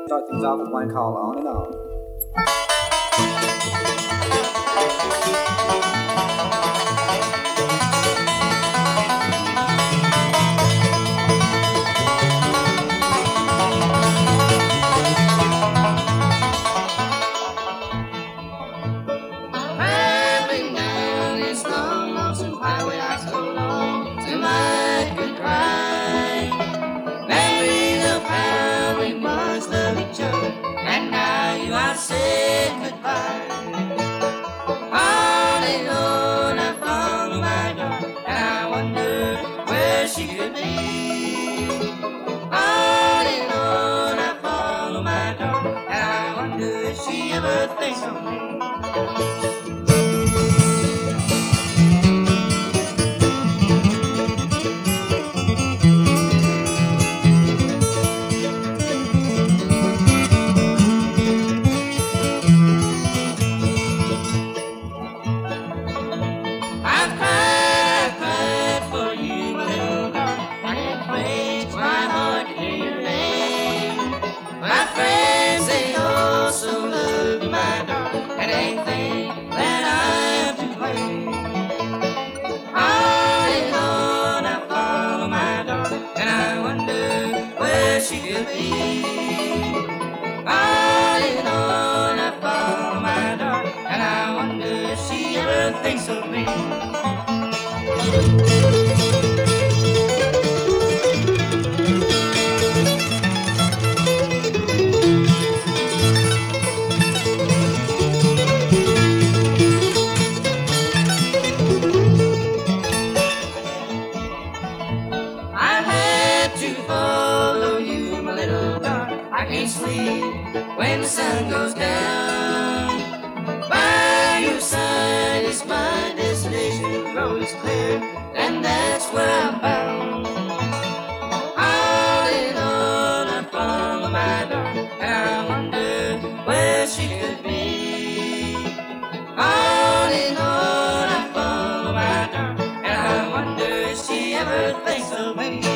Start things off with one call on and on. Traveling down this long, lonesome highway, I so long till I could cry. Memories of how we once loved each other, and now you are said goodbye. On and on I follow my daughter, and I wonder where she could be. On and on I follow my daughter, and I wonder if she ever thinks of me. I've cried for you, my little darling, and it breaks my heart to hear your name. My friends, they also love you, my darling, and they think that I'm to blame. On and on I follow my darling, and I wonder where she could be. On and on I follow my darling, and I wonder if she ever thinks of me. I had to follow you, my little darling. I can't sleep when the sun goes down. By your side is my destination. The road is clear, and that's where I'm bound. On and on I follow my darling, and I wonder where she could be. On and on I follow my darling, and I wonder if she ever thinks of me.